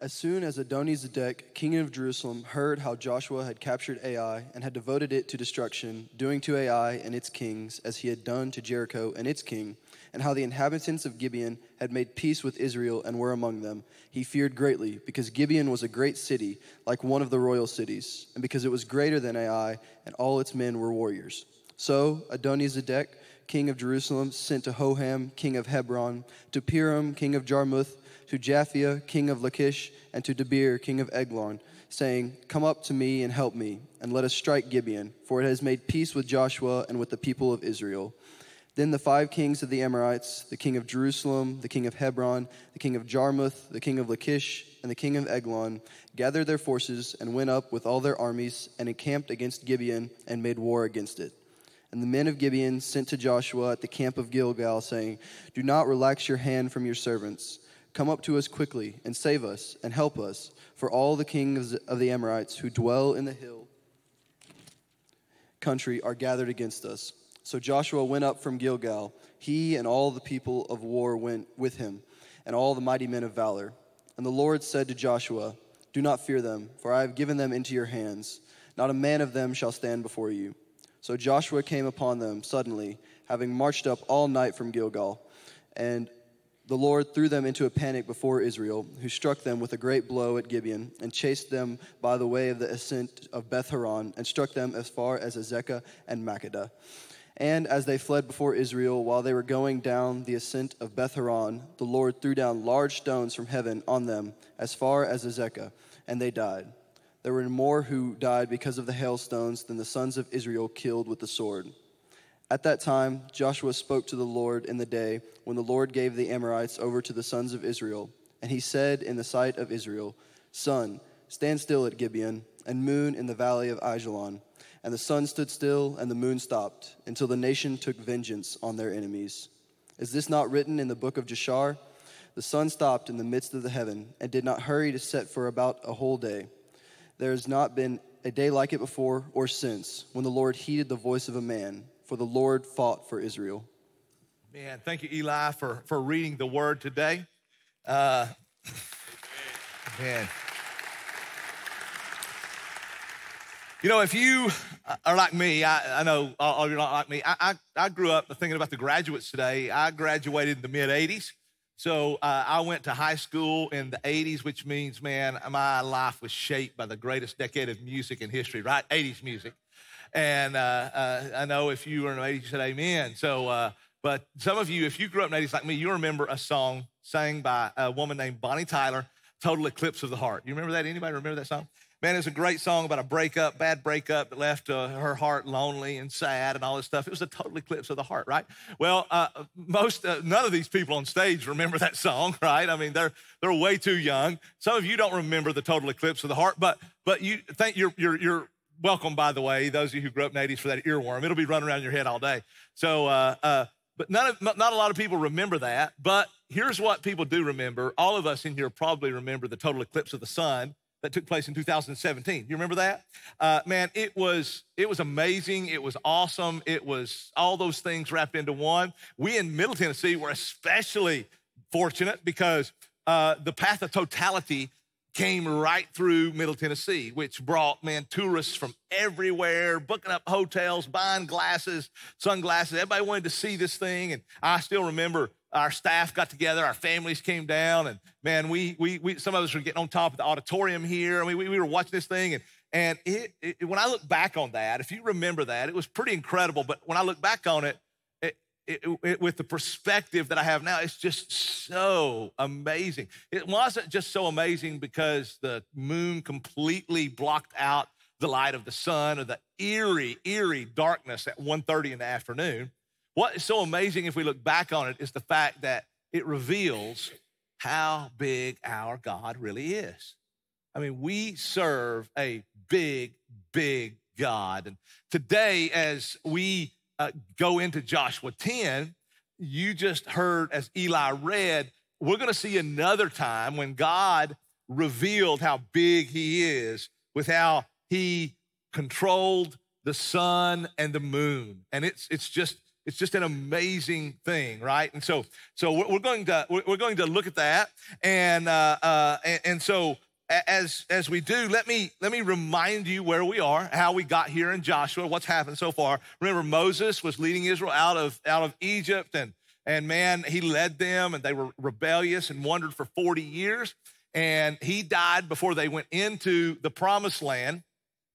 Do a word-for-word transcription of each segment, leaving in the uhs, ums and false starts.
As soon as Adoni-Zedek, king of Jerusalem, heard how Joshua had captured Ai and had devoted it to destruction, doing to Ai and its kings as he had done to Jericho and its king, and how the inhabitants of Gibeon had made peace with Israel and were among them, he feared greatly, because Gibeon was a great city, like one of the royal cities, and because it was greater than Ai, and all its men were warriors. So Adoni-Zedek, king of Jerusalem, sent to Hoham, king of Hebron, to Piram, king of Jarmuth, to Japhia, king of Lachish, and to Debir, king of Eglon, saying, "Come up to me and help me, and let us strike Gibeon, for it has made peace with Joshua and with the people of Israel." Then the five kings of the Amorites, the king of Jerusalem, the king of Hebron, the king of Jarmuth, the king of Lachish, and the king of Eglon, gathered their forces and went up with all their armies and encamped against Gibeon and made war against it. And the men of Gibeon sent to Joshua at the camp of Gilgal, saying, "Do not relax your hand from your servants. Come up to us quickly and save us and help us, for all the kings of the Amorites who dwell in the hill country are gathered against us." So Joshua went up from Gilgal, he and all the people of war went with him, and all the mighty men of valor. And the Lord said to Joshua, "Do not fear them, for I have given them into your hands. Not a man of them shall stand before you." So Joshua came upon them suddenly, having marched up all night from Gilgal, and the Lord threw them into a panic before Israel, who struck them with a great blow at Gibeon, and chased them by the way of the ascent of Beth-horon, and struck them as far as Azekah and Makkedah. And as they fled before Israel, while they were going down the ascent of Beth-horon, the Lord threw down large stones from heaven on them, as far as Azekah, and they died. There were more who died because of the hailstones than the sons of Israel killed with the sword. At that time, Joshua spoke to the Lord in the day when the Lord gave the Amorites over to the sons of Israel. And he said in the sight of Israel, "Sun, stand still at Gibeon, and moon in the valley of Ajalon." And the sun stood still, and the moon stopped, until the nation took vengeance on their enemies. Is this not written in the book of Jashar? The sun stopped in the midst of the heaven, and did not hurry to set for about a whole day. There has not been a day like it before or since, when the Lord heeded the voice of a man, for the Lord fought for Israel. Man, thank you, Eli, for, for reading the word today. Uh, man. You know, if you are like me, I, I know all you're not like me. I, I, I grew up thinking about the graduates today. I graduated in the mid eighties. So uh, I went to high school in the eighties, which means, man, my life was shaped by the greatest decade of music in history, right? eighties music. And uh, uh, I know if you were in the eighties, you said amen. So, uh, but some of you, if you grew up in the eighties like me, you remember a song sang by a woman named Bonnie Tyler, "Total Eclipse of the Heart." You remember that? Anybody remember that song? Man, it's a great song about a breakup, bad breakup that left uh, her heart lonely and sad and all this stuff. It was a total eclipse of the heart, right? Well, uh, most, uh, none of these people on stage remember that song, right? I mean, they're they're way too young. Some of you don't remember the total eclipse of the heart, but but you think you're you're you're welcome, by the way, those of you who grew up in the eighties, for that earworm. It'll be running around your head all day. So, uh, uh, but none of, not a lot of people remember that. But here's what people do remember. All of us in here probably remember the total eclipse of the sun that took place in two thousand seventeen. You remember that? Uh, man, it was it was amazing. It was awesome. It was all those things wrapped into one. We in Middle Tennessee were especially fortunate because uh, the path of totality came right through Middle Tennessee, which brought, man, tourists from everywhere, booking up hotels, buying glasses, sunglasses. Everybody wanted to see this thing. And I still remember our staff got together, our families came down, and man, we, we, we some of us were getting on top of the auditorium here. I mean, we, we were watching this thing, and, and it, it, when I look back on that, if you remember that, it was pretty incredible. But when I look back on it, it, it, it with the perspective that I have now, it's just so amazing. It wasn't just so amazing because the moon completely blocked out the light of the sun, or the eerie, eerie darkness at one thirty in the afternoon. What is so amazing if we look back on it is the fact that it reveals how big our God really is. I mean, we serve a big, big God. And today, as we uh, go into Joshua ten, you just heard, as Eli read, we're going to see another time when God revealed how big he is with how he controlled the sun and the moon. And it's it's just it's just an amazing thing, right? And so, so we're going to we're going to look at that, and uh, uh, and, and so as as we do, let me let me remind you where we are, how we got here in Joshua, what's happened so far. Remember, Moses was leading Israel out of out of Egypt, and and man, he led them, and they were rebellious and wandered for forty years, and he died before they went into the Promised Land,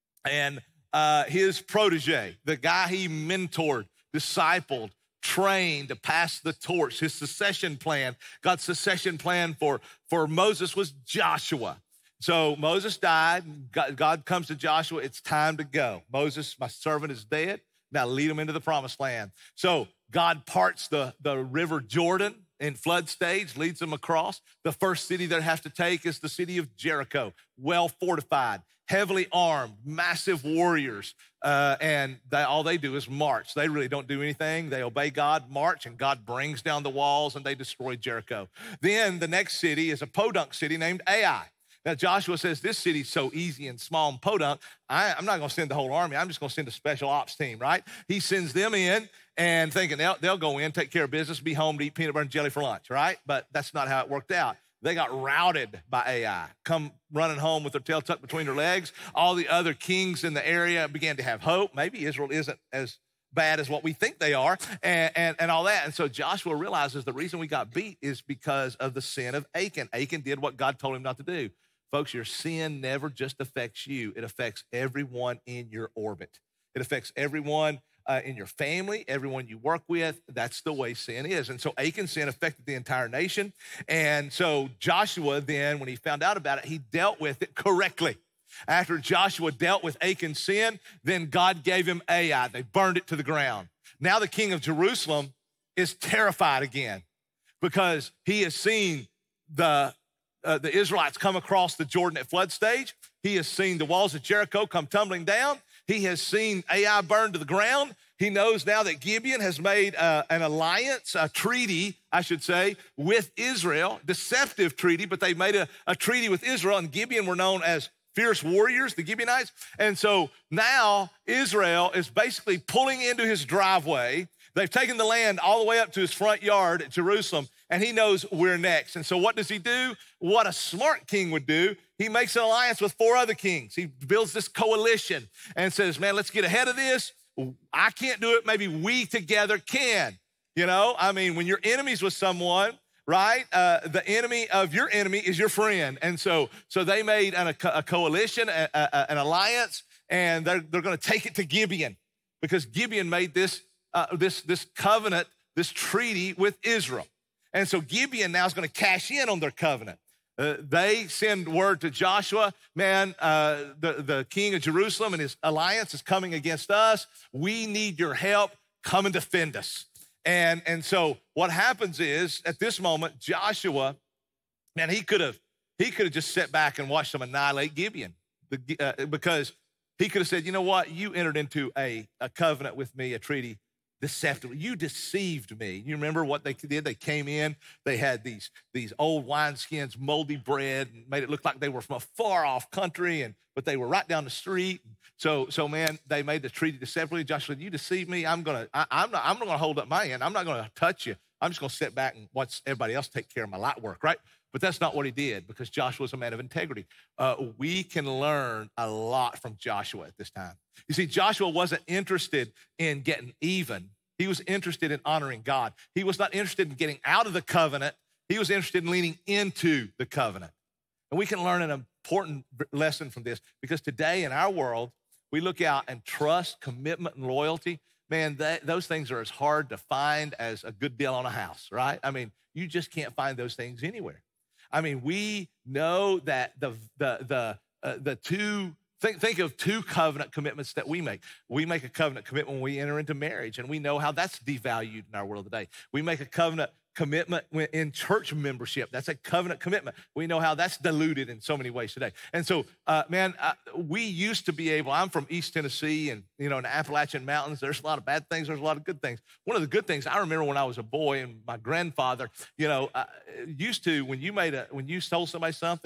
and uh, his protege, the guy he mentored, discipled, trained to pass the torch, his succession plan, God's succession plan for, for Moses was Joshua. So Moses died. God, God comes to Joshua. It's time to go. Moses, my servant, is dead. Now lead him into the Promised Land. So God parts the, the river Jordan in flood stage, leads them across. The first city they have to take is the city of Jericho, well fortified, heavily armed, massive warriors, uh, and they, all they do is march. They really don't do anything. They obey God, march, and God brings down the walls, and they destroy Jericho. Then the next city is a podunk city named Ai. Now, Joshua says, this city's so easy and small and podunk, I, I'm not going to send the whole army. I'm just going to send a special ops team, right? He sends them in and thinking they'll, they'll go in, take care of business, be home to eat peanut butter and jelly for lunch, right? But that's not how it worked out. They got routed by Ai, come running home with their tail tucked between their legs. All the other kings in the area began to have hope. Maybe Israel isn't as bad as what we think they are, and, and, and all that. And so Joshua realizes the reason we got beat is because of the sin of Achan. Achan did what God told him not to do. Folks, your sin never just affects you. It affects everyone in your orbit. It affects everyone uh, in your family, everyone you work with. That's the way sin is. And so Achan's sin affected the entire nation. And so Joshua then, when he found out about it, he dealt with it correctly. After Joshua dealt with Achan's sin, then God gave him Ai. They burned it to the ground. Now the king of Jerusalem is terrified again because he has seen the Uh, the Israelites come across the Jordan at flood stage. He has seen the walls of Jericho come tumbling down. He has seen Ai burned to the ground. He knows now that Gibeon has made uh, an alliance, a treaty, I should say, with Israel, deceptive treaty, but they made a, a treaty with Israel, and Gibeon were known as fierce warriors, the Gibeonites. And so now Israel is basically pulling into his driveway. They've taken the land all the way up to his front yard at Jerusalem, and he knows we're next. And so what does he do? What a smart king would do. He makes an alliance with four other kings. He builds this coalition and says, man, let's get ahead of this. I can't do it. Maybe we together can. You know, I mean, when you're enemies with someone, right? Uh, the enemy of your enemy is your friend. And so, so they made an, a, a coalition, a, a, an alliance, and they're, they're going to take it to Gibeon because Gibeon made this, uh, this, this covenant, this treaty with Israel. And so Gibeon now is going to cash in on their covenant. Uh, they send word to Joshua, man, uh, the, the king of Jerusalem and his alliance is coming against us. We need your help. Come and defend us. And, and so what happens is, at this moment, Joshua, man, he could have he could have just sat back and watched them annihilate Gibeon the, uh, because he could have said, you know what? You entered into a, a covenant with me, a treaty, deceptively. You deceived me. You remember what they did? They came in, they had these, these old wineskins, moldy bread, and made it look like they were from a far off country, and but they were right down the street. So, so man, they made the treaty deceptively. Joshua said, you deceived me. I'm gonna, I, I'm not, I'm not gonna hold up my end. I'm not gonna touch you. I'm just gonna sit back and watch everybody else take care of my light work, right? But that's not what he did because Joshua was a man of integrity. Uh, we can learn a lot from Joshua at this time. You see, Joshua wasn't interested in getting even. He was interested in honoring God. He was not interested in getting out of the covenant. He was interested in leaning into the covenant. And we can learn an important lesson from this because today in our world, we look out and trust, commitment, and loyalty. Man, that, those things are as hard to find as a good deal on a house, right? I mean, you just can't find those things anywhere. I mean, we know that the the the uh, the two think think of two covenant commitments that we make. We make a covenant commitment when we enter into marriage, and we know how that's devalued in our world today. We make a covenant commitment in church membership. That's a covenant commitment. We know how that's diluted in so many ways today. And so, uh, man, uh, we used to be able, I'm from East Tennessee and, you know, in the Appalachian Mountains, there's a lot of bad things. There's a lot of good things. One of the good things I remember when I was a boy and my grandfather, you know, uh, used to, when you made a, when you sold somebody something,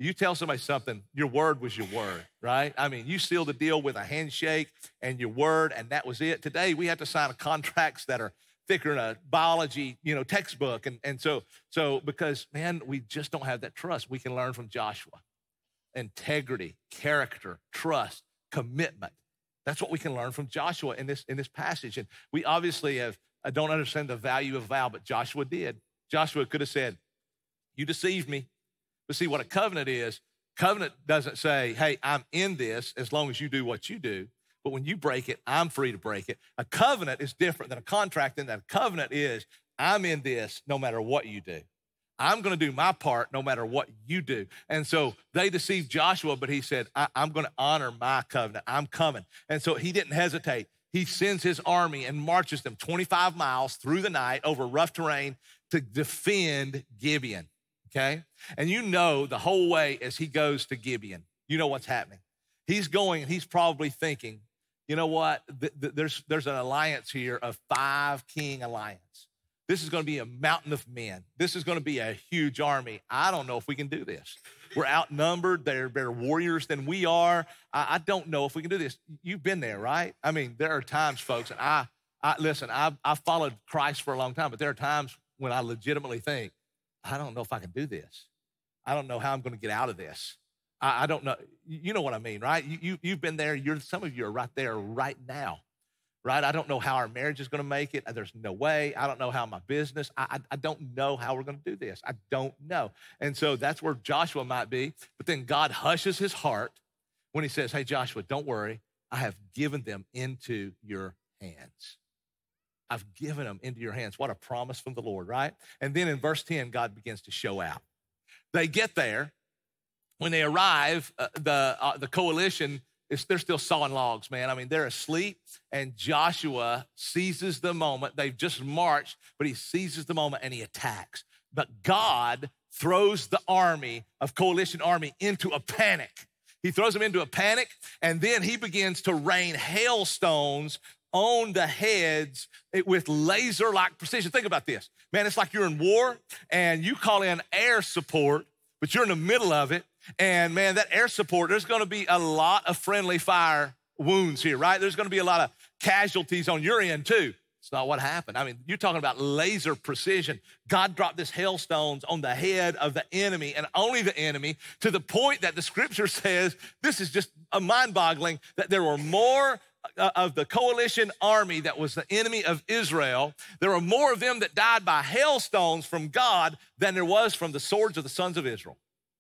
You tell somebody something, your word was your word, right? I mean, you sealed the deal with a handshake and your word, and that was it. Today, we have to sign contracts that are thicker than a biology, you know, textbook. And, and so, so because, man, we just don't have that trust. We can learn from Joshua. Integrity, character, trust, commitment. That's what we can learn from Joshua in this, in this passage. And we obviously have, I don't understand the value of vow, but Joshua did. Joshua could have said, you deceived me. But see, what a covenant is, covenant doesn't say, hey, I'm in this as long as you do what you do. But when you break it, I'm free to break it. A covenant is different than a contract, and that a covenant is, I'm in this no matter what you do. I'm going to do my part no matter what you do. And so they deceived Joshua, but he said, I- I'm going to honor my covenant. I'm coming. And so he didn't hesitate. He sends his army and marches them twenty-five miles through the night over rough terrain to defend Gibeon. Okay? And you know the whole way as he goes to Gibeon, you know what's happening. He's going, and he's probably thinking, you know what? Th- th- there's, there's an alliance here, a five-king alliance. This is going to be a mountain of men. This is going to be a huge army. I don't know if we can do this. We're outnumbered. They're better warriors than we are. I, I don't know if we can do this. You've been there, right? I mean, there are times, folks, and I, I listen, I've, I've followed Christ for a long time, but there are times when I legitimately think, I don't know if I can do this. I don't know how I'm going to get out of this. I, I don't know. You know what I mean, right? You, you, you've been there. You're, some of you are right there right now, right? I don't know how our marriage is going to make it. There's no way. I don't know how my business, I, I, I don't know how we're going to do this. I don't know. And so that's where Joshua might be. But then God hushes his heart when he says, hey, Joshua, don't worry. I have given them into your hands. I've given them into your hands. What a promise from the Lord, right? And then in verse ten, God begins to show out. They get there. When they arrive, uh, the, uh, the coalition, is they're still sawing logs, man. I mean, they're asleep, and Joshua seizes the moment. They've just marched, but he seizes the moment, and he attacks. But God throws the army of coalition army into a panic. He throws them into a panic, and then he begins to rain hailstones on the heads with laser-like precision. Think about this. Man, it's like you're in war and you call in air support, but you're in the middle of it. And man, that air support, there's gonna be a lot of friendly fire wounds here, right? There's gonna be a lot of casualties on your end too. It's not what happened. I mean, you're talking about laser precision. God dropped this hailstones on the head of the enemy and only the enemy, to the point that the scripture says, this is just a mind-boggling, that there were more of the coalition army that was the enemy of Israel. There were more of them that died by hailstones from God than there was from the swords of the sons of Israel.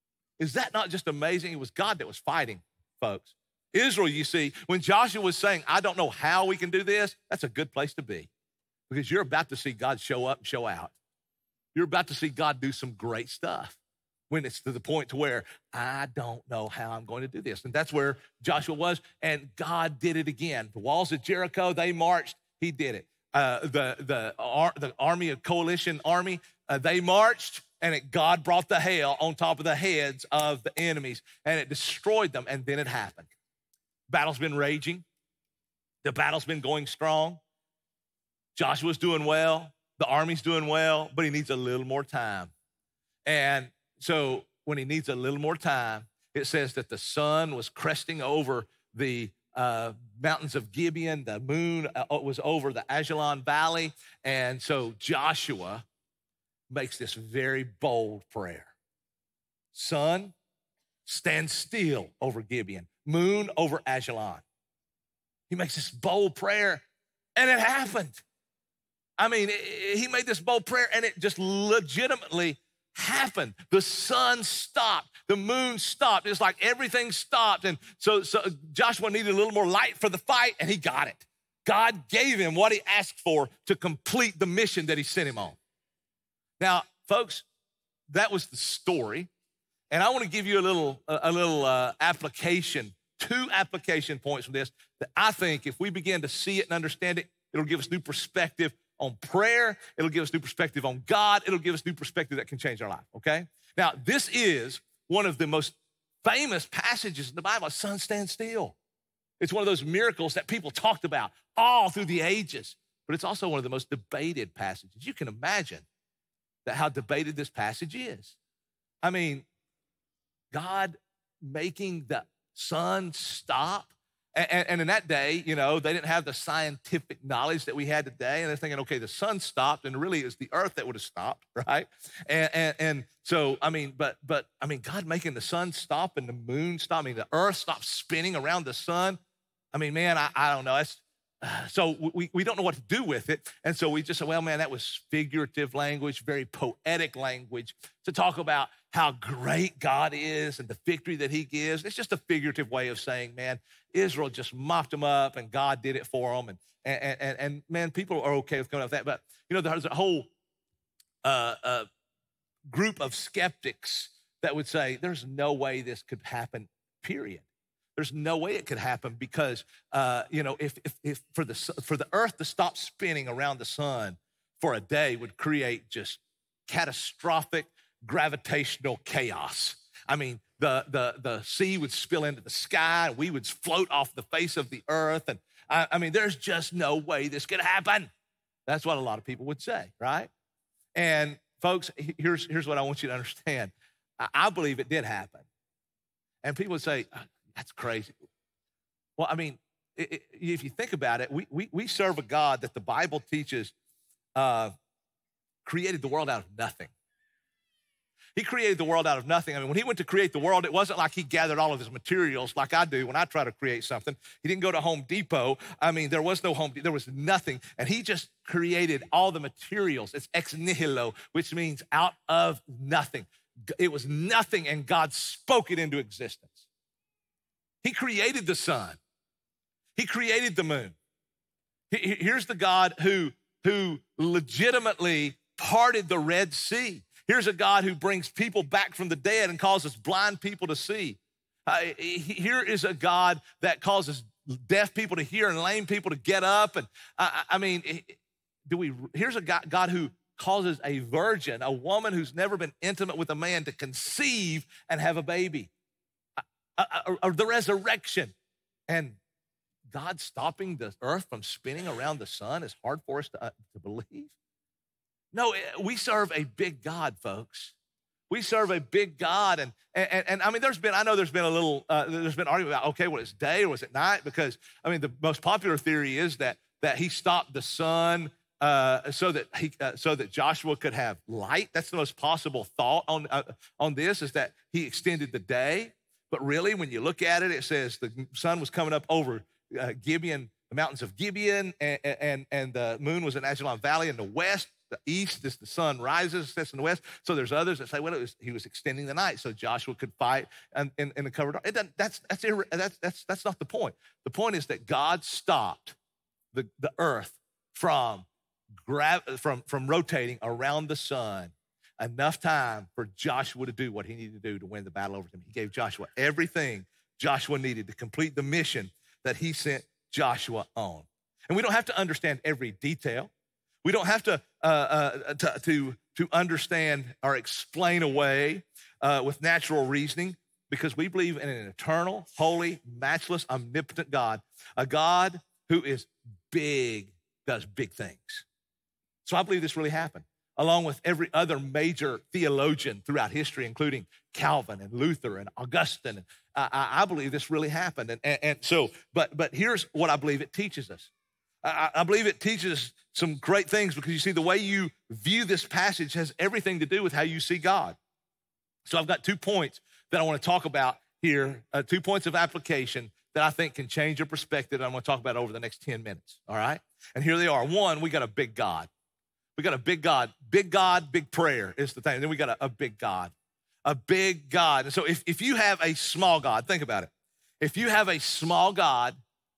Is that not just amazing? It was God that was fighting, folks. Israel, you see, when Joshua was saying, I don't know how we can do this, that's a good place to be, because you're about to see God show up and show out. You're about to see God do some great stuff when it's to the point to where I don't know how I'm going to do this. And that's where Joshua was, and God did it again. The walls of Jericho, they marched, he did it. Uh, the, the, ar- the army of coalition army, uh, they marched, and it, God brought the hail on top of the heads of the enemies, and it destroyed them, and then it happened. Battle's been raging. The battle's been going strong. Joshua's doing well. The army's doing well, but he needs a little more time. And so when he needs a little more time, it says that the sun was cresting over the uh, mountains of Gibeon. The moon uh, was over the Ajalon Valley. And so Joshua makes this very bold prayer. Sun, stand still over Gibeon. Moon over Ajalon. He makes this bold prayer, and it happened. I mean, it, he made this bold prayer, and it just legitimately happened. The sun stopped. The moon stopped. It's like everything stopped. And so, so Joshua needed a little more light for the fight, and he got it. God gave him what he asked for to complete the mission that he sent him on. Now, folks, that was the story. And I want to give you a little, a little uh, application, two application points from this that I think if we begin to see it and understand it, it'll give us new perspective on prayer. It'll give us new perspective on God. It'll give us new perspective that can change our life, okay? Now, this is one of the most famous passages in the Bible. Sun, stand still. It's one of those miracles that people talked about all through the ages, but it's also one of the most debated passages. You can imagine that how debated this passage is. I mean, God making the sun stop. And, and in that day, you know, they didn't have the scientific knowledge that we had today. And they're thinking, okay, the sun stopped, and really it's the earth that would have stopped, right? And, and, and so, I mean, but, but, I mean, God making the sun stop and the moon stop. I mean, the earth stopped spinning around the sun. I mean, man, I, I don't know. It's, uh, so we, we don't know what to do with it. And so we just said, well, man, that was figurative language, very poetic language to talk about how great God is and the victory that he gives. It's just a figurative way of saying, man, Israel just mopped them up and God did it for them. And, and, and, and man, people are okay with going with that. But, you know, there's a whole uh, uh, group of skeptics that would say there's no way this could happen, period. There's no way it could happen because, uh, you know, if, if, if for the for the earth to stop spinning around the sun for a day would create just catastrophic gravitational chaos. I mean, the, the, the sea would spill into the sky, and we would float off the face of the earth. And I, I mean, there's just no way this could happen. That's what a lot of people would say, right? And folks, here's, here's what I want you to understand. I, I believe it did happen. And people would say, that's crazy. Well, I mean, it, it, if you think about it, we, we, we serve a God that the Bible teaches uh, created the world out of nothing. He created the world out of nothing. I mean, when he went to create the world, it wasn't like he gathered all of his materials like I do when I try to create something. He didn't go to Home Depot. I mean, there was no Home Depot. There was nothing. And he just created all the materials. It's ex nihilo, which means out of nothing. It was nothing, and God spoke it into existence. He created the sun. He created the moon. Here's the God who, who legitimately parted the Red Sea. Here's a God who brings people back from the dead and causes blind people to see. Uh, here is a God that causes deaf people to hear and lame people to get up. And uh, I mean, do we? Here's a God, God who causes a virgin, a woman who's never been intimate with a man, to conceive and have a baby. Uh, uh, uh, the resurrection. And God stopping the earth from spinning around the sun is hard for us to, uh, to believe. No, we serve a big God, folks. We serve a big God. And, and, and I mean, there's been, I know there's been a little, uh, there's been argument about, okay, well, it's day or was it night? Because, I mean, the most popular theory is that, that he stopped the sun uh, so that he, uh, so that Joshua could have light. That's the most possible thought on, uh, on this, is that he extended the day. But really, when you look at it, it says the sun was coming up over uh, Gibeon, the mountains of Gibeon, and, and, and the moon was in Ajalon Valley in the west. The east is the sun rises, sets in the west. So there's others that say, well, it was, he was extending the night so Joshua could fight in, in, in the covered. It doesn't, that's, that's, that's, that's, that's not the point. The point is that God stopped the, the earth from, gra- from, from rotating around the sun enough time for Joshua to do what he needed to do to win the battle over him. He gave Joshua everything Joshua needed to complete the mission that he sent Joshua on. And we don't have to understand every detail. We don't have to, uh, uh, to, to, to understand or explain away uh, with natural reasoning, because we believe in an eternal, holy, matchless, omnipotent God, a God who is big, does big things. So I believe this really happened, along with every other major theologian throughout history, including Calvin and Luther and Augustine. I, I believe this really happened. And, and, and so, but, but here's what I believe it teaches us. I, I believe it teaches us some great things, because you see, the way you view this passage has everything to do with how you see God. So I've got two points that I want to talk about here, uh, two points of application that I think can change your perspective. I'm going to talk about over the next ten minutes, all right? And here they are. One, we got a big God. We got a big God. Big God, big prayer is the thing. And then we got a, a big God, a big God. And so if, if you have a small God, think about it. If you have a small God,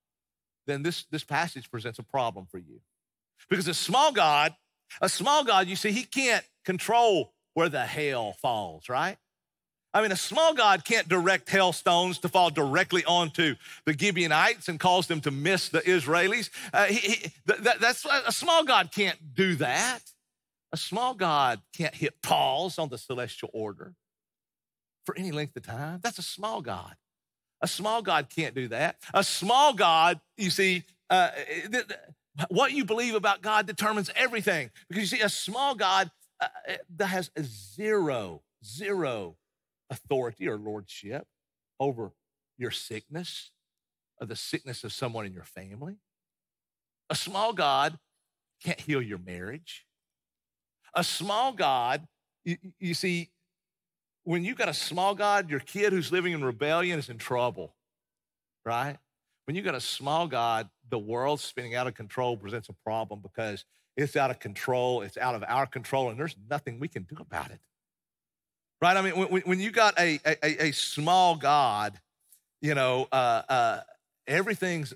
then this, this passage presents a problem for you. Because a small God, a small God, you see, he can't control where the hail falls, right? I mean, a small God can't direct hailstones to fall directly onto the Gibeonites and cause them to miss the Israelis. Uh, he, he, that, that's a small God can't do that. A small God can't hit pause on the celestial order for any length of time. That's a small God. A small God can't do that. A small God, you see, uh, th- th- what you believe about God determines everything. Because you see, a small God uh, that has a zero, zero authority or lordship over your sickness or the sickness of someone in your family. A small God can't heal your marriage. A small God, you, you see, when you got a small God, your kid who's living in rebellion is in trouble, right? When you got a small God, the world spinning out of control presents a problem because it's out of control, it's out of our control, and there's nothing we can do about it, right? I mean, when, when you got a, a, a small God, you know, uh, uh, everything's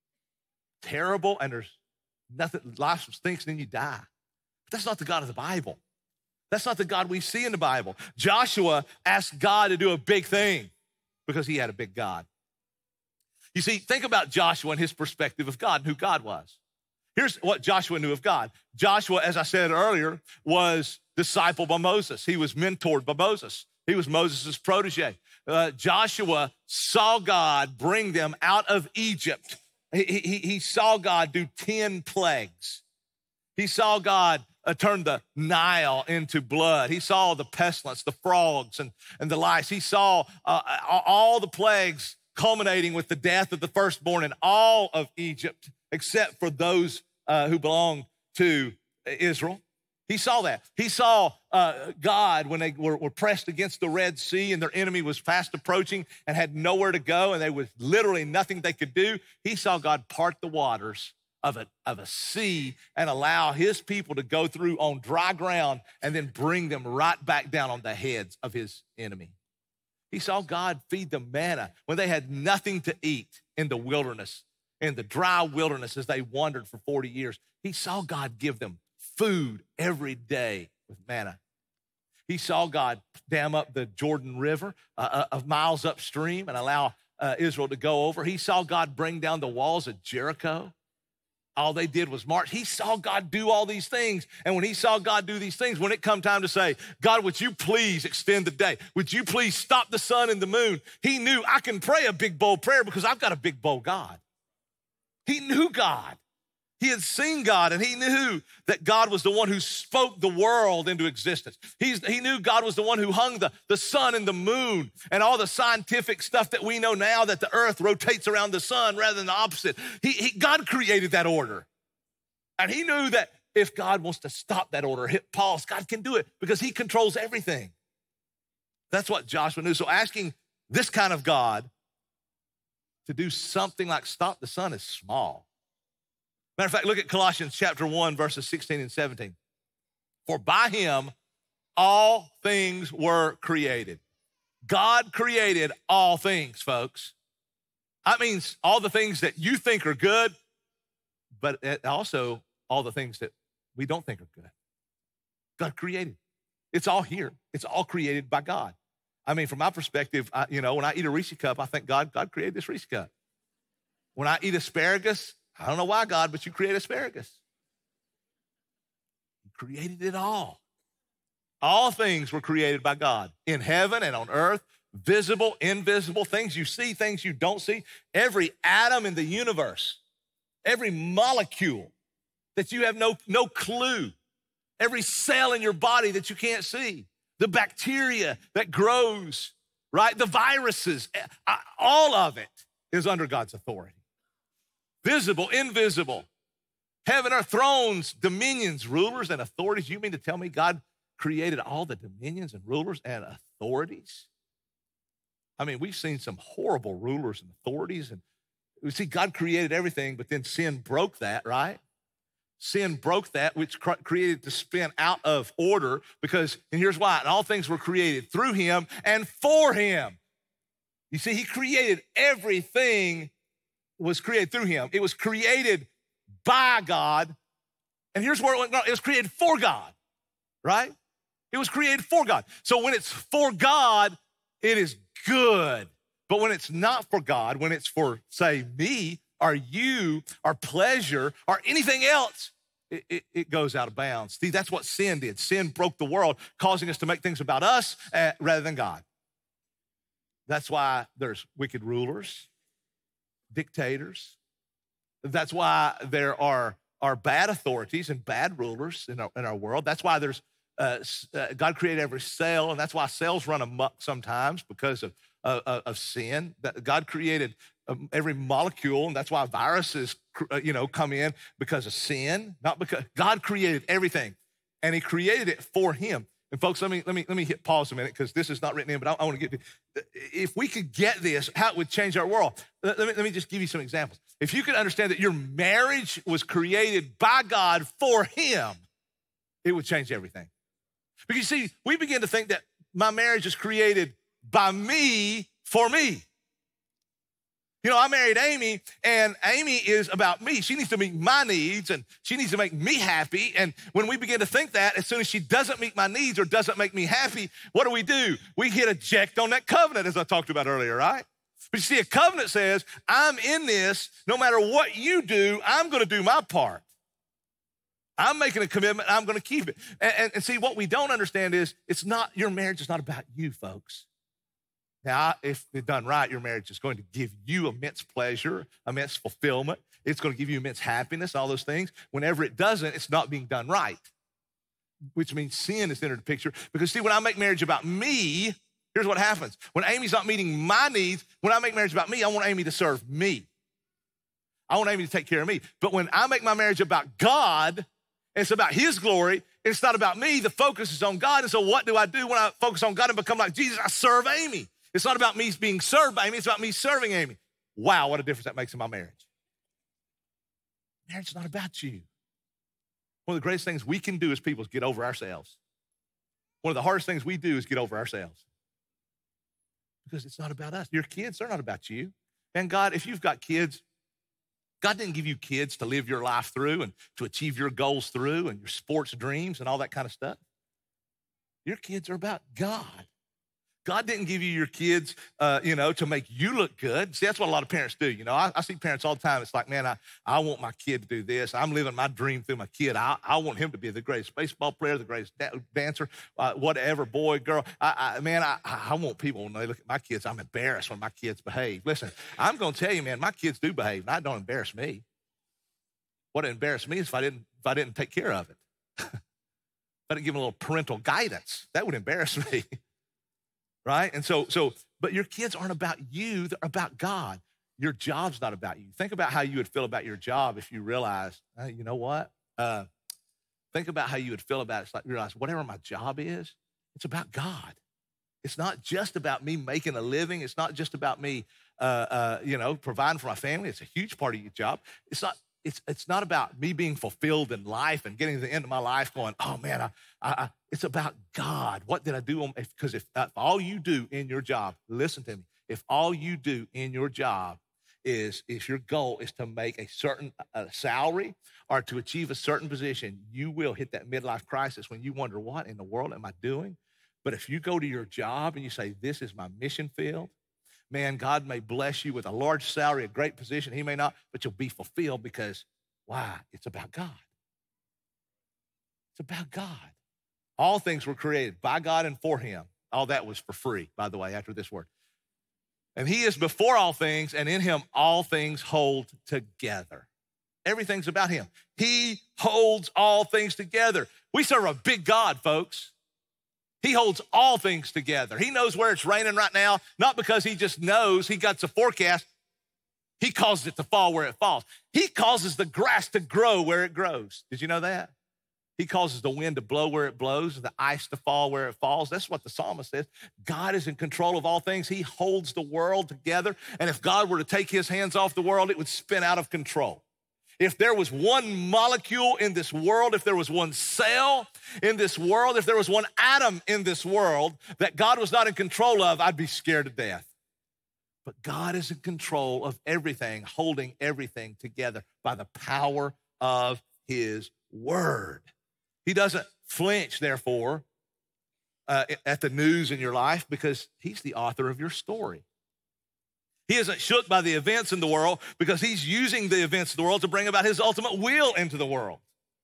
terrible and there's nothing, life stinks and then you die. But that's not the God of the Bible. That's not the God we see in the Bible. Joshua asked God to do a big thing because he had a big God. You see, think about Joshua and his perspective of God and who God was. Here's what Joshua knew of God. Joshua, as I said earlier, was discipled by Moses. He was mentored by Moses. He was Moses' protege. Uh, Joshua saw God bring them out of Egypt. He, he, he saw God do ten plagues. He saw God uh, turn the Nile into blood. He saw the pestilence, the frogs, and, and the lice. He saw uh, all the plagues culminating with the death of the firstborn in all of Egypt, except for those uh, who belonged to Israel. He saw that. He saw uh, God when they were, were pressed against the Red Sea and their enemy was fast approaching and had nowhere to go and there was literally nothing they could do. He saw God part the waters of a, of a sea and allow his people to go through on dry ground and then bring them right back down on the heads of his enemy. He saw God feed them manna when they had nothing to eat in the wilderness, in the dry wilderness as they wandered for forty years. He saw God give them food every day with manna. He saw God dam up the Jordan River uh, of miles upstream and allow uh, Israel to go over. He saw God bring down the walls of Jericho. All they did was march. He saw God do all these things. And when he saw God do these things, when it come time to say, God, would you please extend the day? Would you please stop the sun and the moon? He knew I can pray a big, bold prayer because I've got a big, bold God. He knew God. He had seen God, and he knew that God was the one who spoke the world into existence. He's, he knew God was the one who hung the, the sun and the moon and all the scientific stuff that we know now that the earth rotates around the sun rather than the opposite. He, he, God created that order. And he knew that if God wants to stop that order, hit pause, God can do it because he controls everything. That's what Joshua knew. So asking this kind of God to do something like stop the sun is small. Matter of fact, look at Colossians chapter one, verses sixteen and seventeen. For by him all things were created. God created all things, folks. That means all the things that you think are good, but also all the things that we don't think are good. God created. It's all here. It's all created by God. I mean, from my perspective, I, you know, when I eat a Reese cup, I think, God, God created this Reese cup. When I eat asparagus, I don't know why, God, but you created asparagus. You created it all. All things were created by God in heaven and on earth, visible, invisible, things you see, things you don't see. Every atom in the universe, every molecule that you have no, no clue, every cell in your body that you can't see, the bacteria that grows, right? The viruses, all of it is under God's authority. Visible, invisible, heaven, earth, thrones, dominions, rulers, and authorities. You mean to tell me God created all the dominions and rulers and authorities? I mean, we've seen some horrible rulers and authorities, and we see God created everything, but then sin broke that, right? Sin broke that, which created the spin out of order because, and here's why, and all things were created through him and for him. You see, he created everything was created through him. It was created by God. And here's where it went wrong. It was created for God, right? It was created for God. So when it's for God, it is good. But when it's not for God, when it's for, say, me or you or pleasure or anything else, it, it, it goes out of bounds. See, that's what sin did. Sin broke the world, causing us to make things about us uh, rather than God. That's why there's wicked rulers, dictators. That's why there are, are bad authorities and bad rulers in our, in our world. That's why there's uh, uh, God created every cell, and that's why cells run amok sometimes because of, uh, of sin. God created um, every molecule, and that's why viruses, uh, you know, come in because of sin, not because God created everything, and he created it for him. And folks, let me let me let me hit pause a minute because this is not written in, but I, I want to get to, if we could get this, how it would change our world. Let me, let me just give you some examples. If you could understand that your marriage was created by God for him, it would change everything. Because you see, we begin to think that my marriage is created by me for me. You know, I married Amy, and Amy is about me. She needs to meet my needs, and she needs to make me happy. And when we begin to think that, as soon as she doesn't meet my needs or doesn't make me happy, what do we do? We hit eject on that covenant, as I talked about earlier, right? But you see, a covenant says, I'm in this. No matter what you do, I'm going to do my part. I'm making a commitment. I'm going to keep it. And, and, and see, what we don't understand is it's not, your marriage is not about you, folks. Now, if it's done right, your marriage is going to give you immense pleasure, immense fulfillment. It's going to give you immense happiness, all those things. Whenever it doesn't, it's not being done right, which means sin has entered the picture. Because see, when I make marriage about me, here's what happens. When Amy's not meeting my needs, when I make marriage about me, I want Amy to serve me. I want Amy to take care of me. But when I make my marriage about God, it's about his glory, it's not about me. The focus is on God. And so what do I do when I focus on God and become like Jesus? I serve Amy. It's not about me being served by Amy. It's about me serving Amy. Wow, what a difference that makes in my marriage. Marriage is not about you. One of the greatest things we can do as people is get over ourselves. One of the hardest things we do is get over ourselves. Because it's not about us. Your kids, they're not about you. And God, if you've got kids, God didn't give you kids to live your life through and to achieve your goals through and your sports dreams and all that kind of stuff. Your kids are about God. God didn't give you your kids, uh, you know, to make you look good. See, that's what a lot of parents do. You know, I, I see parents all the time. It's like, man, I, I want my kid to do this. I'm living my dream through my kid. I, I want him to be the greatest baseball player, the greatest da- dancer, uh, whatever, boy, girl. I, I, man, I, I want people, when they look at my kids, I'm embarrassed when my kids behave. Listen, I'm going to tell you, man, my kids do behave, and that don't embarrass me. What embarrassed me is if I didn't, if I didn't take care of it. If I didn't give them a little parental guidance, that would embarrass me. Right? And so, so, but your kids aren't about you, they're about God. Your job's not about you. Think about how you would feel about your job if you realized, hey, you know what? Uh, think about how you would feel about it. It's like, realize whatever my job is, it's about God. It's not just about me making a living. It's not just about me, uh, uh, you know, providing for my family. It's a huge part of your job. It's not, It's, it's not about me being fulfilled in life and getting to the end of my life going, oh, man, I, I, I, it's about God. What did I do? Because if, if all you do in your job, listen to me, if all you do in your job is, if your goal is to make a certain uh, salary or to achieve a certain position, you will hit that midlife crisis when you wonder, what in the world am I doing? But if you go to your job and you say, this is my mission field, man, God may bless you with a large salary, a great position. He may not, but you'll be fulfilled because, why? It's about God. It's about God. All things were created by God and for him. All that was for free, by the way, after this word. And he is before all things, and in him all things hold together. Everything's about him. He holds all things together. We serve a big God, folks. He holds all things together. He knows where it's raining right now, not because he just knows, he got the forecast. He causes it to fall where it falls. He causes the grass to grow where it grows. Did you know that? He causes the wind to blow where it blows and the ice to fall where it falls. That's what the psalmist says. God is in control of all things. He holds the world together. And if God were to take his hands off the world, it would spin out of control. If there was one molecule in this world, if there was one cell in this world, if there was one atom in this world that God was not in control of, I'd be scared to death. But God is in control of everything, holding everything together by the power of his word. He doesn't flinch, therefore, uh, at the news in your life because he's the author of your story. He isn't shook by the events in the world because he's using the events of the world to bring about his ultimate will into the world.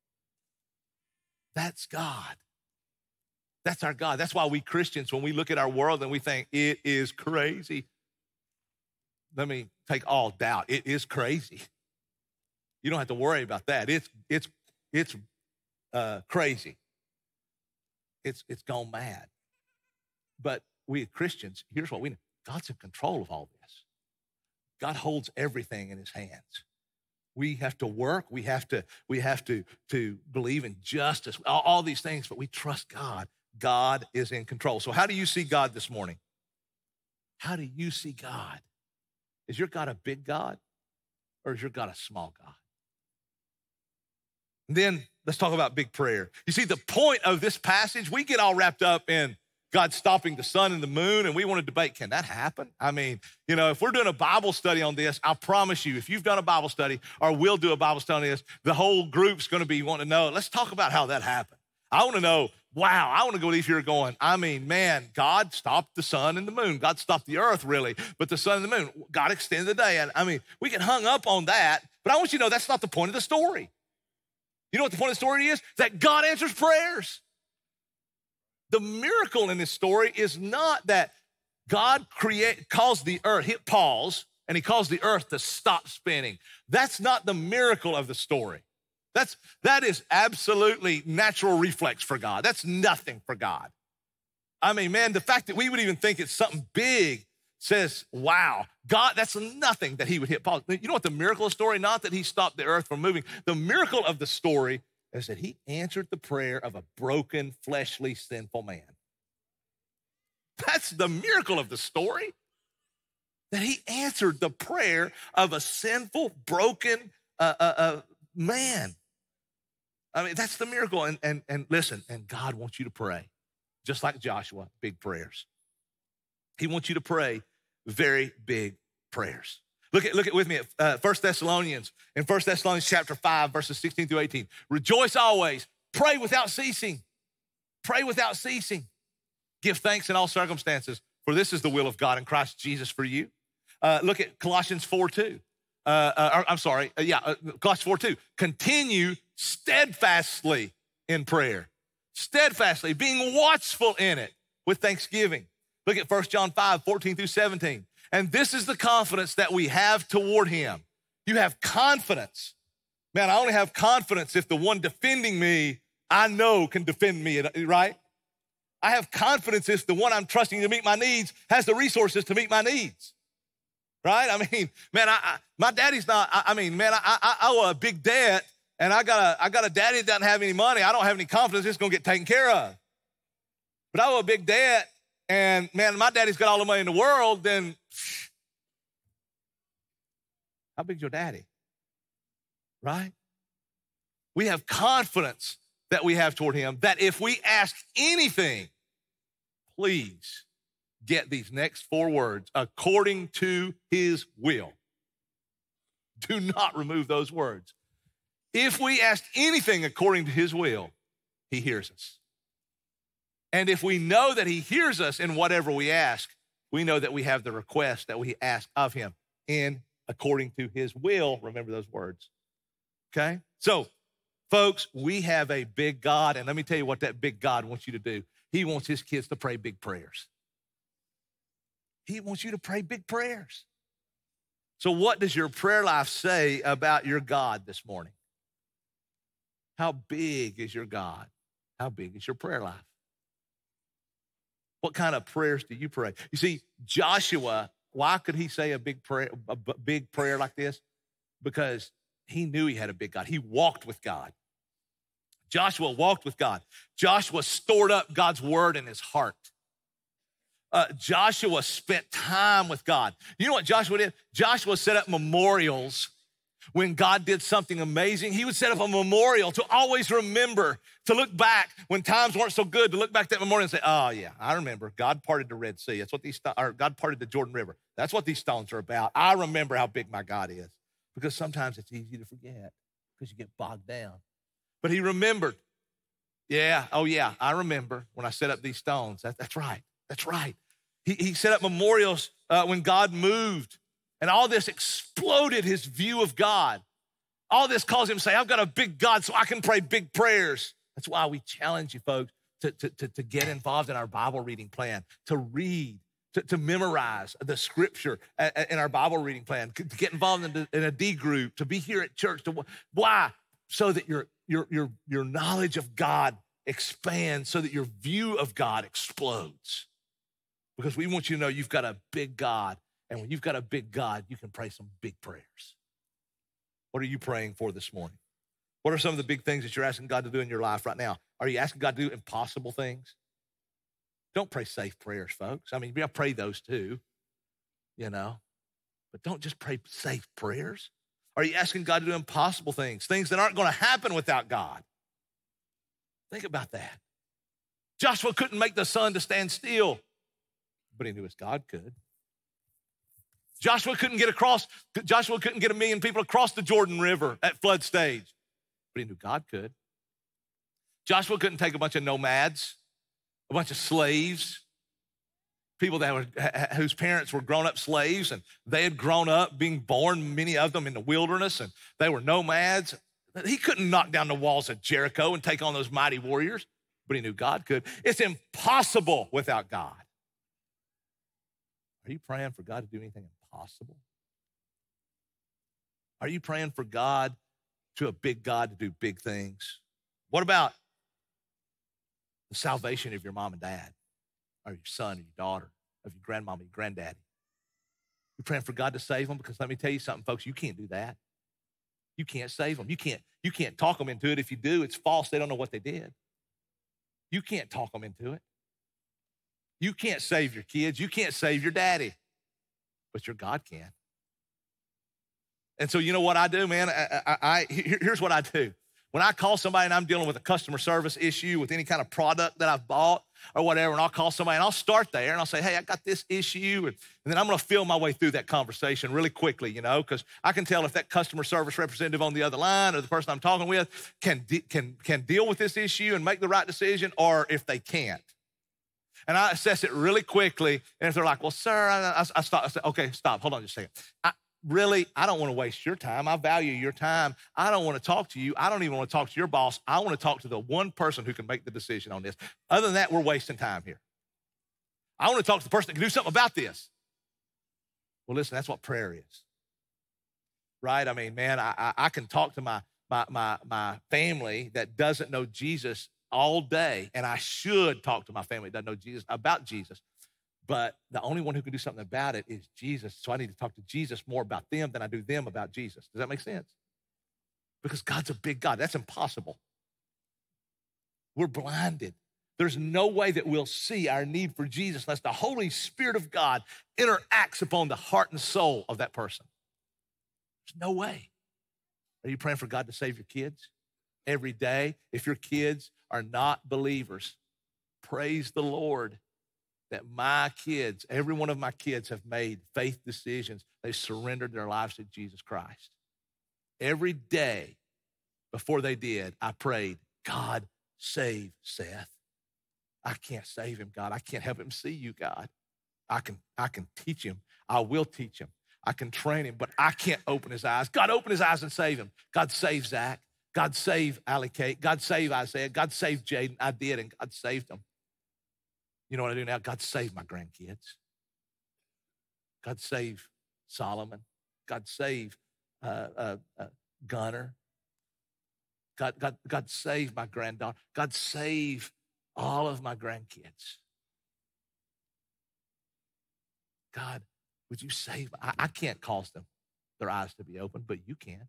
That's God. That's our God. That's why we Christians, when we look at our world and we think it is crazy, let me take all doubt. It is crazy. You don't have to worry about that. It's, it's, it's uh, crazy. it's, it's gone mad. But we Christians, here's what we know. God's in control of all this. God holds everything in his hands. We have to work. We have to, we have to, to believe in justice, all, all these things, but we trust God. God is in control. So how do you see God this morning? How do you see God? Is your God a big God or is your God a small God? And then let's talk about big prayer. You see, the point of this passage, we get all wrapped up in God stopping the sun and the moon, and we want to debate, can that happen? I mean, you know, if we're doing a Bible study on this, I promise you, if you've done a Bible study or we'll do a Bible study on this, the whole group's going to be wanting to know, let's talk about how that happened. I want to know, wow, I want to go leave here going, I mean, man, God stopped the sun and the moon. God stopped the earth, really, but the sun and the moon, God extended the day. And I mean, we get hung up on that, but I want you to know that's not the point of the story. You know what the point of the story is? That God answers prayers. The miracle in this story is not that God create, caused the earth, hit pause, and he caused the earth to stop spinning. That's not the miracle of the story. That's, that is absolutely natural reflex for God. That's nothing for God. I mean, man, the fact that we would even think it's something big says, wow, God, that's nothing that he would hit pause. You know what the miracle of the story? Not that he stopped the earth from moving. The miracle of the story is that he answered the prayer of a broken, fleshly, sinful man. That's the miracle of the story. That he answered the prayer of a sinful, broken uh, uh, uh, man. I mean, that's the miracle. And, and, and listen, and God wants you to pray, just like Joshua, big prayers. He wants you to pray very big prayers. Look at, look at with me at uh, First Thessalonians, in First Thessalonians chapter five, verses sixteen through eighteen. Rejoice always, pray without ceasing. Pray without ceasing. Give thanks in all circumstances, for this is the will of God in Christ Jesus for you. Uh, look at Colossians four two. Uh, uh, or, I'm sorry, uh, yeah, uh, Colossians four two. Continue steadfastly in prayer. Steadfastly, being watchful in it with thanksgiving. Look at First John five, fourteen through seventeen. And this is the confidence that we have toward him. You have confidence. Man, I only have confidence if the one defending me, I know can defend me, right? I have confidence if the one I'm trusting to meet my needs has the resources to meet my needs, right? I mean, man, I, I, my daddy's not, I, I mean, man, I, I, I owe a big debt and I got a, I got a daddy that doesn't have any money. I don't have any confidence it's gonna get taken care of. But I owe a big debt and man, my daddy's got all the money in the world, then how big's your daddy, right? We have confidence that we have toward him that if we ask anything, please get these next four words, according to his will. Do not remove those words. If we ask anything according to his will, he hears us. And if we know that he hears us in whatever we ask, we know that we have the request that we ask of him in according to his will. Remember those words, okay? So, folks, we have a big God, and let me tell you what that big God wants you to do. He wants his kids to pray big prayers. He wants you to pray big prayers. So what does your prayer life say about your God this morning? How big is your God? How big is your prayer life? What kind of prayers do you pray? You see, Joshua, why could he say a big prayer, a big prayer like this? Because he knew he had a big God. He walked with God. Joshua walked with God. Joshua stored up God's word in his heart. Uh, Joshua spent time with God. You know what Joshua did? Joshua set up memorials when God did something amazing. He would set up a memorial to always remember, to look back when times weren't so good, to look back at that memorial and say, oh yeah, I remember God parted the Red Sea. That's what these, or God parted the Jordan River. That's what these stones are about. I remember how big my God is. Because sometimes it's easy to forget because you get bogged down. But he remembered. Yeah, oh yeah, I remember when I set up these stones. That, that's right, that's right. He, he set up memorials uh, when God moved, and all this exploded his view of God. All this caused him to say, I've got a big God, so I can pray big prayers. That's why we challenge you folks to, to, to, to get involved in our Bible reading plan, to read, to, to memorize the scripture in our Bible reading plan, to get involved in, the, in a D group, to be here at church. To, why? So that your, your, your, your knowledge of God expand so that your view of God explodes. Because we want you to know you've got a big God. And when you've got a big God, you can pray some big prayers. What are you praying for this morning? What are some of the big things that you're asking God to do in your life right now? Are you asking God to do impossible things? Don't pray safe prayers, folks. I mean, yeah, pray those too, you know. But don't just pray safe prayers. Are you asking God to do impossible things, things that aren't going to happen without God? Think about that. Joshua couldn't make the sun to stand still, but he knew his God could. Joshua couldn't get across, Joshua couldn't get a million people across the Jordan River at flood stage, but he knew God could. Joshua couldn't take a bunch of nomads, a bunch of slaves, people that were, whose parents were grown-up slaves, and they had grown up being born, many of them in the wilderness, and they were nomads. He couldn't knock down the walls of Jericho and take on those mighty warriors, but he knew God could. It's impossible without God. Are you praying for God to do anything impossible? Are you praying for God, to a big God, to do big things? What about the salvation of your mom and dad, or your son or your daughter, of your grandmama, your granddaddy? You're praying for God to save them? Because let me tell you something, folks, you can't do that. You can't save them. You can't, you can't talk them into it. If you do, it's false. They don't know what they did. You can't talk them into it. You can't save your kids. You can't save your daddy, but your God can. And so you know what I do, man? I, I, I, here's what I do. When I call somebody and I'm dealing with a customer service issue with any kind of product that I've bought or whatever, and I'll call somebody and I'll start there and I'll say, hey, I got this issue. And, and then I'm going to feel my way through that conversation really quickly, you know, because I can tell if that customer service representative on the other line or the person I'm talking with can, de- can, can deal with this issue and make the right decision, or if they can't. And I assess it really quickly. And if they're like, well, sir, I, I, I stop. I say, okay, stop. Hold on just a second. I, really, I don't want to waste your time. I value your time. I don't want to talk to you. I don't even want to talk to your boss. I want to talk to the one person who can make the decision on this. Other than that, we're wasting time here. I want to talk to the person that can do something about this. Well, listen, that's what prayer is, right? I mean, man, I, I, I can talk to my, my, my, my family that doesn't know Jesus all day, and I should talk to my family that doesn't know Jesus about Jesus. But the only one who can do something about it is Jesus. So I need to talk to Jesus more about them than I do them about Jesus. Does that make sense? Because God's a big God. That's impossible. We're blinded. There's no way that we'll see our need for Jesus unless the Holy Spirit of God interacts upon the heart and soul of that person. There's no way. Are you praying for God to save your kids every day? If your kids are not believers, praise the Lord that my kids, every one of my kids, have made faith decisions. They surrendered their lives to Jesus Christ. Every day before they did, I prayed, God, save Seth. I can't save him, God. I can't help him see you, God. I can, I can teach him. I will teach him. I can train him, but I can't open his eyes. God, open his eyes and save him. God, save Zach. God, save Allie Kate. God, save Isaiah. God, save Jaden. I did, and God saved them. You know what I do now? God, save my grandkids. God, save Solomon. God, save uh, uh, uh, Gunner. God, God, God, save my granddaughter. God, save all of my grandkids. God, would you save? I, I can't cause them their eyes to be open, but you can.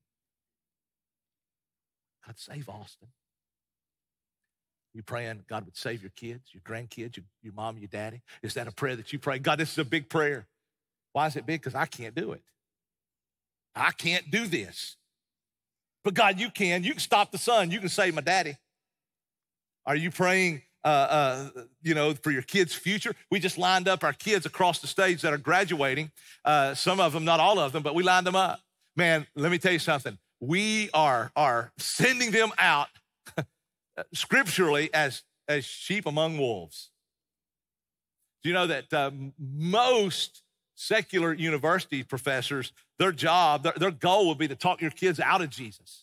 God, save Austin. You praying God would save your kids, your grandkids, your, your mom, your daddy? Is that a prayer that you pray? God, this is a big prayer. Why is it big? Because I can't do it. I can't do this. But God, you can. You can stop the sun. You can save my daddy. Are you praying, uh, uh, you know, for your kids' future? We just lined up our kids across the stage that are graduating. Uh, some of them, not all of them, but we lined them up. Man, let me tell you something. We are, are sending them out scripturally as, as sheep among wolves. Do you know that uh, most secular university professors, their job, their, their goal would be to talk your kids out of Jesus?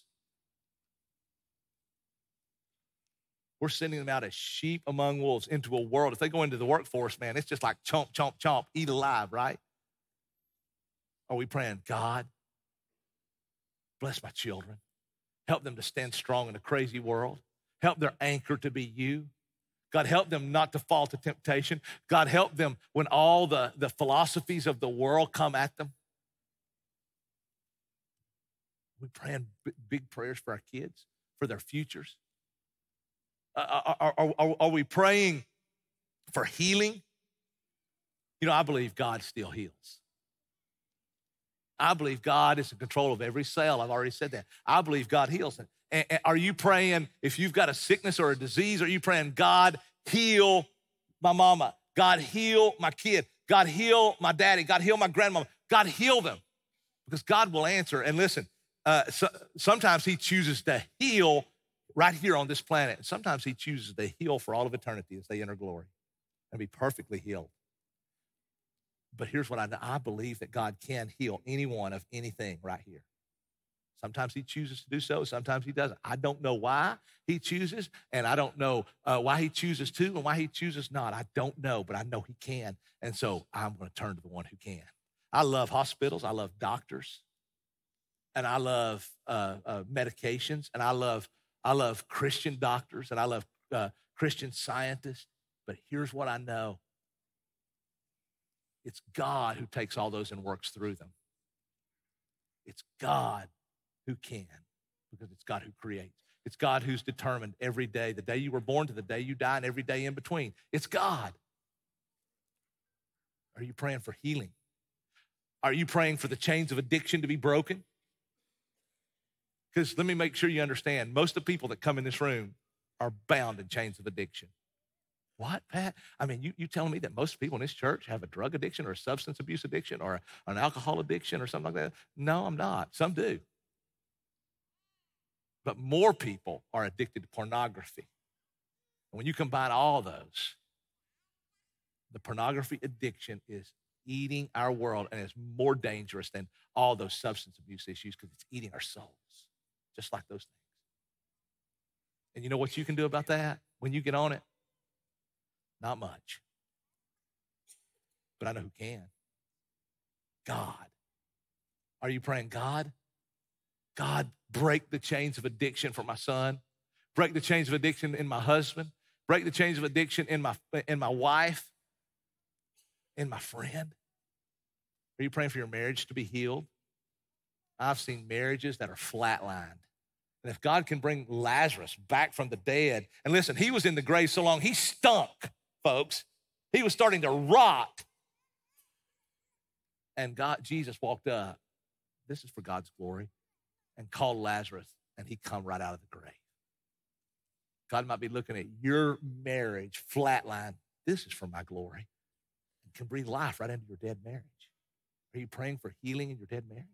We're sending them out as sheep among wolves into a world. If they go into the workforce, man, it's just like chomp, chomp, chomp, eat alive, right? Are we praying, God, bless my children. Help them to stand strong in a crazy world. Help their anchor to be you. God, help them not to fall to temptation. God, help them when all the, the philosophies of the world come at them. We're praying big prayers for our kids, for their futures. Uh, are, are, are, are we praying for healing? You know, I believe God still heals. I believe God is in control of every cell. I've already said that. I believe God heals. And, and are you praying, if you've got a sickness or a disease, are you praying, God, heal my mama? God, heal my kid. God, heal my daddy. God, heal my grandmama. God, heal them. Because God will answer. And listen, uh, so, sometimes he chooses to heal right here on this planet. And sometimes he chooses to heal for all of eternity as they enter glory and be perfectly healed. But here's what I know. I believe that God can heal anyone of anything right here. Sometimes he chooses to do so. Sometimes he doesn't. I don't know why he chooses, and I don't know uh, why he chooses to and why he chooses not. I don't know, but I know he can. And so I'm going to turn to the one who can. I love hospitals. I love doctors. And I love uh, uh, medications. And I love, I love Christian doctors. And I love uh, Christian scientists. But here's what I know. It's God who takes all those and works through them. It's God who can, because it's God who creates. It's God who's determined every day, the day you were born to the day you die and every day in between. It's God. Are you praying for healing? Are you praying for the chains of addiction to be broken? Because let me make sure you understand, most of the people that come in this room are bound in chains of addiction. What, Pat? I mean, you, you telling me that most people in this church have a drug addiction or a substance abuse addiction or a, an alcohol addiction or something like that? No, I'm not. Some do. But more people are addicted to pornography. And when you combine all those, the pornography addiction is eating our world, and it's more dangerous than all those substance abuse issues because it's eating our souls, just like those things. And you know what you can do about that when you get on it? Not much. But I know who can. God. Are you praying, God? God, break the chains of addiction for my son. Break the chains of addiction in my husband. Break the chains of addiction in my, in my wife, in my friend. Are you praying for your marriage to be healed? I've seen marriages that are flatlined. And if God can bring Lazarus back from the dead, and listen, he was in the grave so long, he stunk, folks. He was starting to rot. And God, Jesus walked up. This is for God's glory. And called Lazarus, and he come right out of the grave. God might be looking at your marriage flatline. This is for my glory. And can breathe life right into your dead marriage. Are you praying for healing in your dead marriage?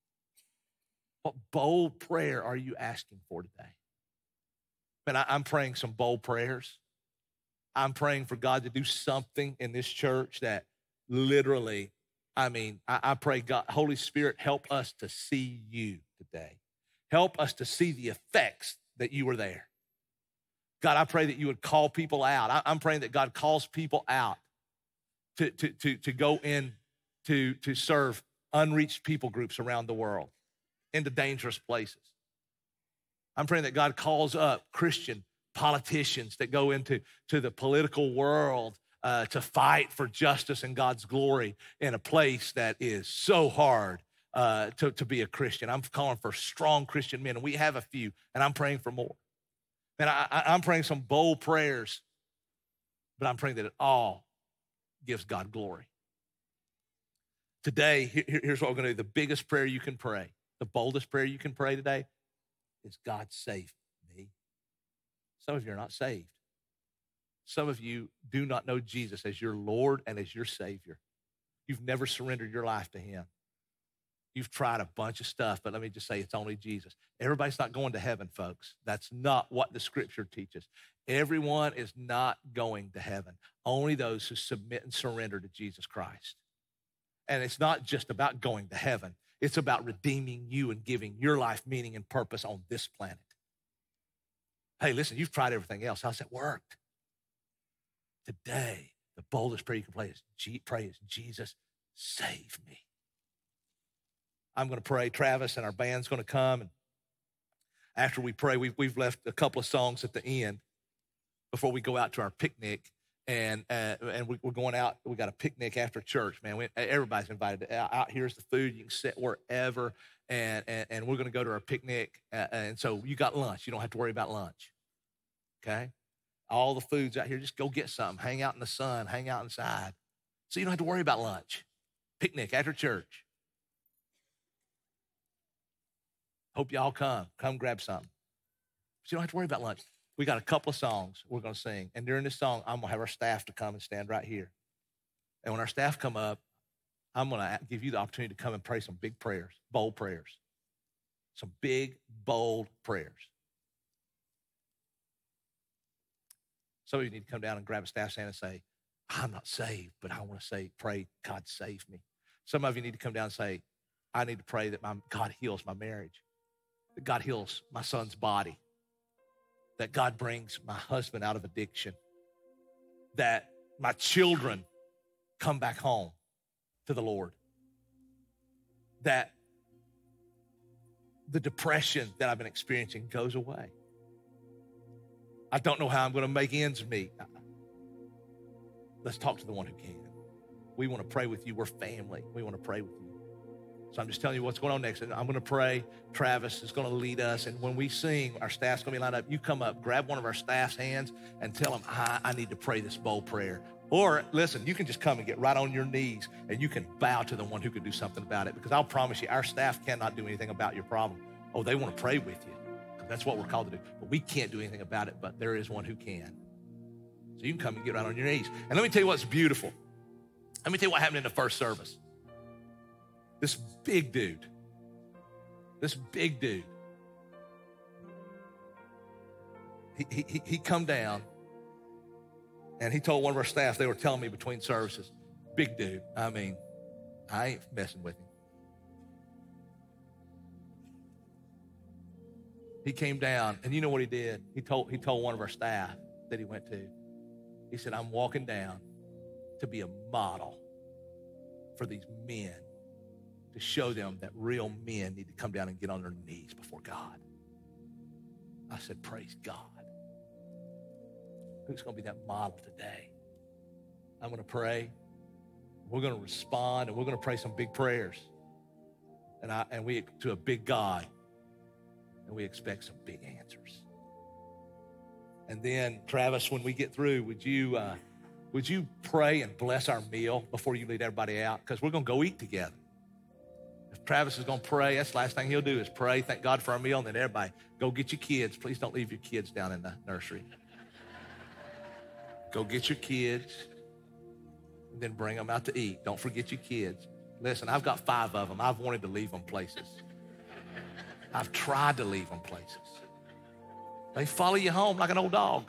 What bold prayer are you asking for today? Man, I, I'm praying some bold prayers. I'm praying for God to do something in this church that literally, I mean, I, I pray, God, Holy Spirit, help us to see you today. Help us to see the effects that you were there. God, I pray that you would call people out. I, I'm praying that God calls people out to, to, to, to go in to, to serve unreached people groups around the world into dangerous places. I'm praying that God calls up Christian politicians that go into to the political world uh, to fight for justice and God's glory in a place that is so hard uh, to, to be a Christian. I'm calling for strong Christian men, and we have a few, and I'm praying for more. And I, I, I'm praying some bold prayers, but I'm praying that it all gives God glory. Today, here, here's what we're going to do. The biggest prayer you can pray, the boldest prayer you can pray today is, God, save me. Some of you are not saved. Some of you do not know Jesus as your Lord and as your Savior. You've never surrendered your life to him. You've tried a bunch of stuff, but let me just say it's only Jesus. Everybody's not going to heaven, folks. That's not what the scripture teaches. Everyone is not going to heaven. Only those who submit and surrender to Jesus Christ. And it's not just about going to heaven. It's about redeeming you and giving your life meaning and purpose on this planet. Hey, listen, you've tried everything else. How's that worked? Today, the boldest prayer you can pray is, pray is Jesus, save me. I'm going to pray. Travis and our band's going to come. And after we pray, we've, we've left a couple of songs at the end before we go out to our picnic. And uh, and we, we're going out. We got a picnic after church, man. We, everybody's invited. Out, out here's the food. You can sit wherever, and and, and we're going to go to our picnic. Uh, and so you got lunch. You don't have to worry about lunch. Okay, all the food's out here. Just go get something. Hang out in the sun. Hang out inside. So you don't have to worry about lunch. Picnic after church. Hope y'all come. Come grab something. So you don't have to worry about lunch. We got a couple of songs we're going to sing. And during this song, I'm going to have our staff to come and stand right here. And when our staff come up, I'm going to give you the opportunity to come and pray some big prayers, bold prayers. Some big, bold prayers. Some of you need to come down and grab a staff hand and say, I'm not saved, but I want to say, pray, God save me. Some of you need to come down and say, I need to pray that my God heals my marriage, that God heals my son's body, that God brings my husband out of addiction, that my children come back home to the Lord, that the depression that I've been experiencing goes away. I don't know how I'm going to make ends meet. Let's talk to the one who can. We want to pray with you. We're family. We want to pray with you. So I'm just telling you what's going on next. And I'm going to pray. Travis is going to lead us. And when we sing, our staff's going to be lined up. You come up, grab one of our staff's hands and tell them, I, I need to pray this bold prayer. Or listen, you can just come and get right on your knees and you can bow to the one who can do something about it. Because I'll promise you, our staff cannot do anything about your problem. Oh, they want to pray with you. Because that's what we're called to do. But we can't do anything about it, but there is one who can. So you can come and get right on your knees. And let me tell you what's beautiful. Let me tell you what happened in the first service. This big dude, this big dude, he, he, he come down and he told one of our staff, they were telling me between services, big dude, I mean, I ain't messing with him. He came down and you know what he did? He told, he told one of our staff that he went to, he said, I'm walking down to be a model for these men, to show them that real men need to come down and get on their knees before God. I said, praise God. Who's going to be that model today? I'm going to pray. We're going to respond, and we're going to pray some big prayers. And I and we to a big God, and we expect some big answers. And then, Travis, when we get through, would you uh, would you pray and bless our meal before you lead everybody out? Because we're going to go eat together. Travis is going to pray. That's the last thing he'll do is pray. Thank God for our meal. And then everybody, go get your kids. Please don't leave your kids down in the nursery. Go get your kids and then bring them out to eat. Don't forget your kids. Listen, I've got five of them. I've wanted to leave them places. I've tried to leave them places. They follow you home like an old dog.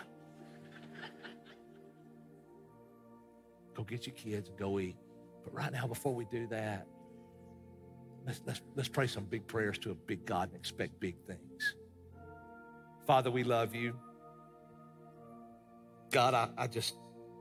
Go get your kids and go eat. But right now, before we do that, Let's, let's, let's pray some big prayers to a big God and expect big things. Father, we love you. God, I, I just,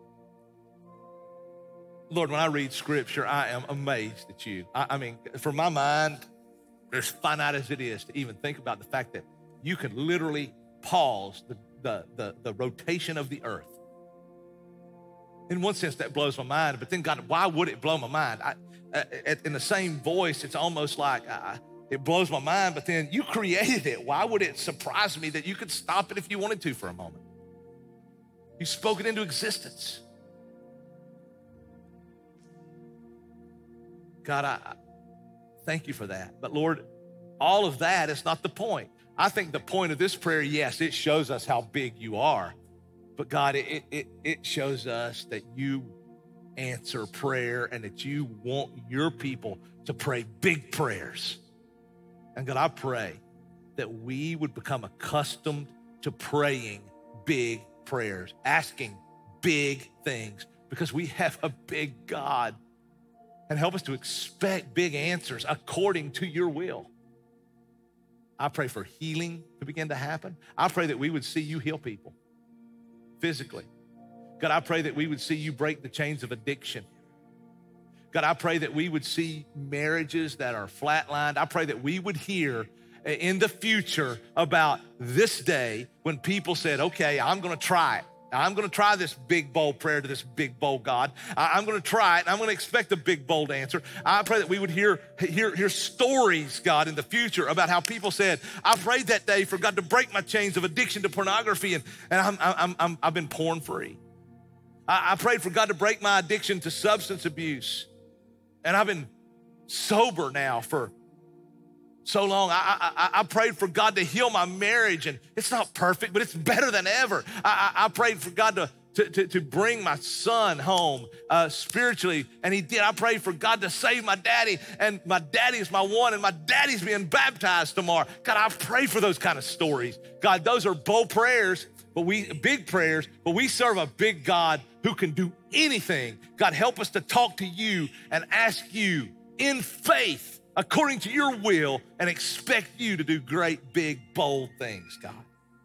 Lord, when I read scripture, I am amazed at you. I, I mean, for my mind, as finite as it is to even think about the fact that you can literally pause the, the, the, the rotation of the earth. In one sense, that blows my mind. But then, God, why would it blow my mind? I, uh, in the same voice, it's almost like uh, it blows my mind. But then you created it. Why would it surprise me that you could stop it if you wanted to for a moment? You spoke it into existence. God, I, I thank you for that. But Lord, all of that is not the point. I think the point of this prayer, yes, it shows us how big you are. But God, it, it, it shows us that you answer prayer and that you want your people to pray big prayers. And God, I pray that we would become accustomed to praying big prayers, asking big things, because we have a big God. And help us to expect big answers according to your will. I pray for healing to begin to happen. I pray that we would see you heal people physically. God, I pray that we would see you break the chains of addiction. God, I pray that we would see marriages that are flatlined. I pray that we would hear in the future about this day when people said, okay, I'm gonna try it. I'm gonna try this big, bold prayer to this big, bold God. I'm gonna try it, and I'm gonna expect a big, bold answer. I pray that we would hear, hear, hear stories, God, in the future about how people said, I prayed that day for God to break my chains of addiction to pornography, and, and I'm, I'm, I'm, I've been porn free. I, I prayed for God to break my addiction to substance abuse, and I've been sober now for so long. I, I, I prayed for God to heal my marriage, and it's not perfect, but it's better than ever. I, I, I prayed for God to, to, to, to bring my son home uh, spiritually, and he did. I prayed for God to save my daddy, and my daddy is my one, and my daddy's being baptized tomorrow. God, I pray for those kind of stories. God, those are bold prayers, but we big prayers, but we serve a big God who can do anything. God, help us to talk to you and ask you in faith, according to your will, and expect you to do great, big, bold things, God.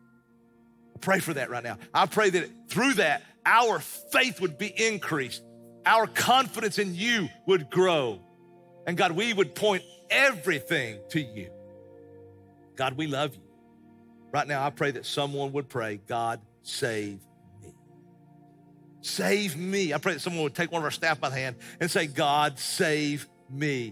I pray for that right now. I pray that through that, our faith would be increased. Our confidence in you would grow. And God, we would point everything to you. God, we love you. Right now, I pray that someone would pray, God, save me. Save me. I pray that someone would take one of our staff by the hand and say, God, save me.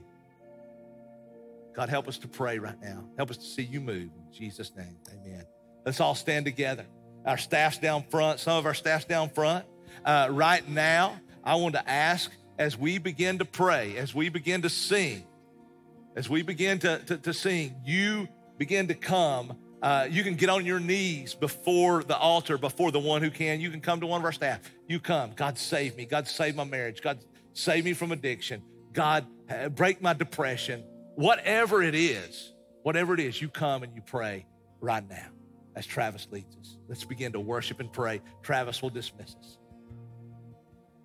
God, help us to pray right now. Help us to see you move. In Jesus' name, amen. Let's all stand together. Our staff's down front. Some of our staff's down front. Uh, right now, I want to ask, as we begin to pray, as we begin to sing, as we begin to, to, to sing, you begin to come. Uh, you can get on your knees before the altar, before the one who can. You can come to one of our staff. You come. God, save me. God, save my marriage. God, save me from addiction. God, break my depression. Whatever it is, whatever it is, you come and you pray right now as Travis leads us. Let's begin to worship and pray. Travis will dismiss us.